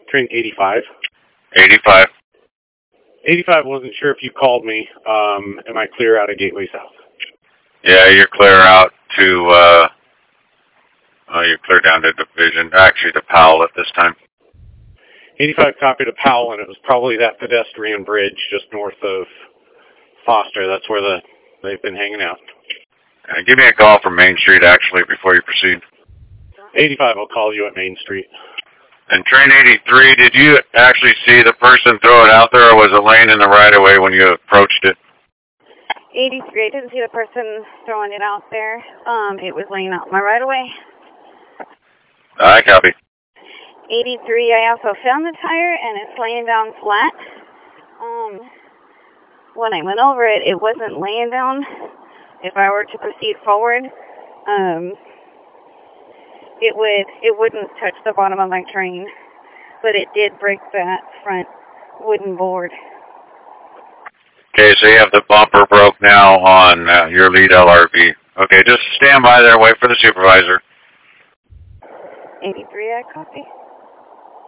Train 85. 85. 85, wasn't sure if you called me. Am I clear out of Gateway South? Yeah, you're clear out to, you're clear down to Division, actually to Powell at this time. 85 copied to Powell, and it was probably that pedestrian bridge just north of Foster. That's where they've been hanging out. Give me a call from Main Street, actually, before you proceed. 85, I'll call you at Main Street. And Train 83, did you actually see the person throw it out there, or was it laying in the right-of-way when you approached it? 83, I didn't see the person throwing it out there. It was laying out my right-of-way. I copy. 83, I also found the tire, and it's laying down flat. When I went over it, it wasn't laying down. If I were to proceed forward, it wouldn't touch the bottom of my train, but it did break that front wooden board. Okay, so you have the bumper broke now on your lead LRV. Okay, just stand by there, wait for the supervisor. 83, I copy.